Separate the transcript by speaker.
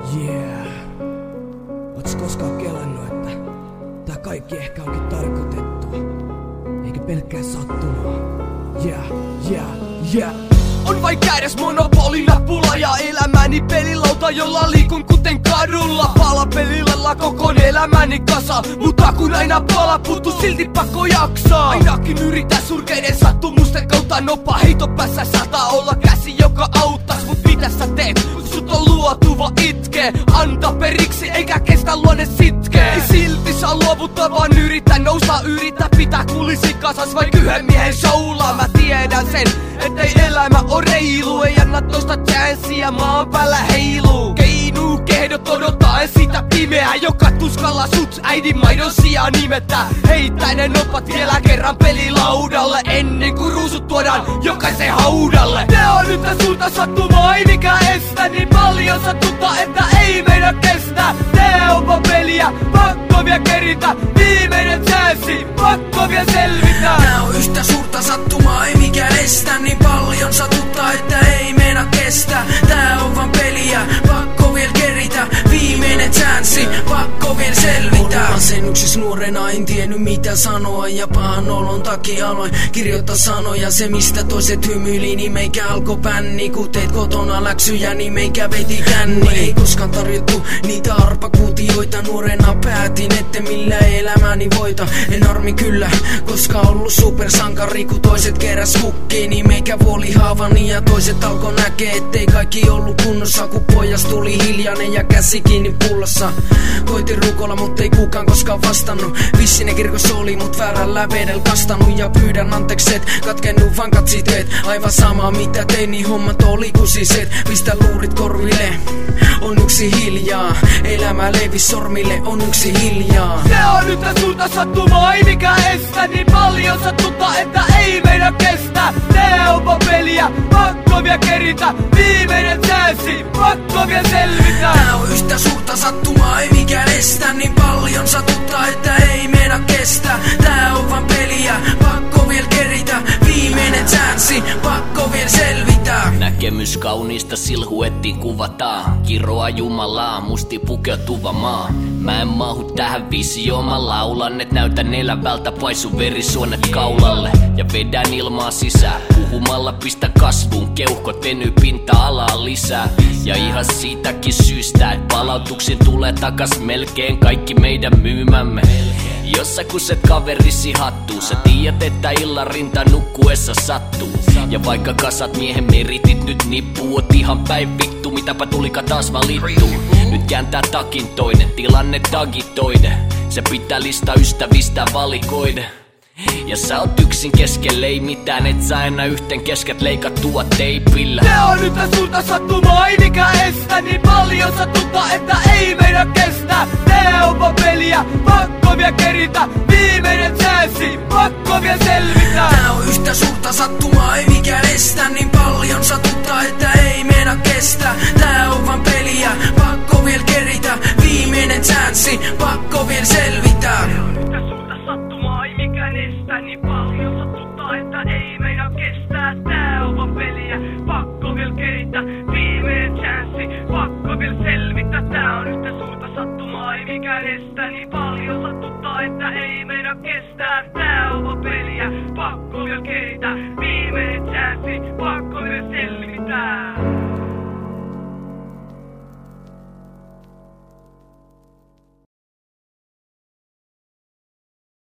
Speaker 1: Yeah. Oots koskaan kelannut, että tää kaikki ehkä onkin tarkoitettua, eikä pelkkää sattumaa. Yeah.
Speaker 2: On vain kädessä monopolinapula ja elämäni pelilauta, jolla liikun kuten kadulla. Palapelillä koko elämäni kasa, mutta kun aina pala puuttuu, silti pakko jaksaa. Ainakin yritä surkeiden sattumusten kautta, nopa heitopäässä saattaa olla käsi, joka auttas. Mut mitä sä teet, kun sut on luotu vaan itkee? Anta periksi eikä kestä luonne sitkee. Ei silti saa luovuttaa, vaan yritä nousta, yritä pitää kulisi kasas vain yhden miehen showlla. Mä tiedän sen, ettei elämä on reilu, ei anna tosta chanssiä, maan päällä heiluu. Keinuu kehdot odottaen sitä pimeää, joka tuskalla sut äidin maidon sijaan nimettä. Heittää ne nopat vielä kerran pelilaudalle, ennen kuin ruusut tuodaan jokaisen haudalle. Ne on nyt sulta sattumaa, ei mikä estä, niin paljon sattuta, että ei meidän kestä. Tee on peliä, pakko vielä keritä, viimeinen chanssi, pakko vielä selvitä.
Speaker 3: Nää on yhtä suurta sattumaa, ei mikään estä, niin paljon satuttaa, että ei meina kestä. Tää on vaan peliä, pakko vielä keritä, viimeinen chanssi, pakko vielä selvitä. Olin masennuksis nuorena, en tiennyt mitä sanoa, ja pahan olon takia aloin kirjoittaa sanoja. Se mistä toiset hymyili, niin meikä alkoi bänni. Kun teit kotona läksyjä, niin meikä veti känni. Ei koskaan tarjottu niitä arpakuutioita, nuorena päätin, ette millä elämäni voita. En armi kyllä, koska ollut supersankari, kun toiset keräs hukkiin, niin meikä vuoli haavani ja toiset alkoi näkee, ettei kaikki ollut kunnossa. Kun pojas tuli hiljainen ja käsi kiinni pullossa, koitin rukoilla, mut ei kukaan koskaan vastannut. Vissinen kirkossa oli, mut väärällä vedellä kastanut. Ja pyydän anteeksi, et katkennut vankat siteet. Aivan sama mitä tein, niin hommat oli kusiset. Pistä luurit korville, on yksi hiljaa. Elämä levis sormille, on yksi hiljaa.
Speaker 2: Se on nyt sulta sattumaa, ei mikä estä, niin paljon sattuta, että ei meidän kestä. Tee on peliä, pakko vielä keritä, viimeinen chanssi, pakko vielä selvitä.
Speaker 3: Tää on yhtä suurta sattumaa, ei mikään estä, niin paljon satuttaa, että ei meina kestä. Tää on vaan peliä, pakko vielä keritä, viimeinen chanssi, pakko vielä selvitä.
Speaker 4: Näkemys kauniista silhuettiin kuvataan, kiroa Jumalaa, musti pukeutuva maa. Mä en mahu tähän visioon, mä laulan, et näytän elävältä, paisu verisuonet kaulalle. Ja vedän ilmaa sisään, puhumalla pistä kasvuun, keuhkot venyy pinta-alaa lisää. Ja ihan siitäkin syystä, et palautuksin tulee takas melkein kaikki meidän myymämme. Jos sä kuset kaverisi hattuu, sä tiedät, että illan rinta nukkuessa sattuu. Ja vaikka kasat miehen meritit nyt nippuu, oot ihan päin vittu, mitäpä tulika taas valittuu. Nyt kääntää takin toinen, tilanne tagitoide. Se pitää lista ystävistä valikoide. Ja sä oot yksin keskelle, ei mitään, et sä enää yhten kesket leikattua teipillä.
Speaker 2: Se on nyt sulta sattumaa, ei mikä estä, niin paljon sattuta, että ei meidän kestä. Tee on peliä, pakko vielä keritä, viimeinen chanssi, pakko vielä selvitä.
Speaker 3: Tää on yhtä suurta sattumaa, ei mikään estä, niin paljon satuttaa, että ei meina kestä. Tää on vaan peliä, pakko vielä keritä, viimeinen chanssi, pakko vielä selvitä.
Speaker 2: Niin paljon satuttaa, että ei meidän kestää. Tää on vaan peliä, pakko vielä keritä, viimeinen chanssi, pakko vielä selvitä. Tää on yhtä suurta sattumaa, ei mikään estä. Niin paljon satuttaa, että ei meidän kestää.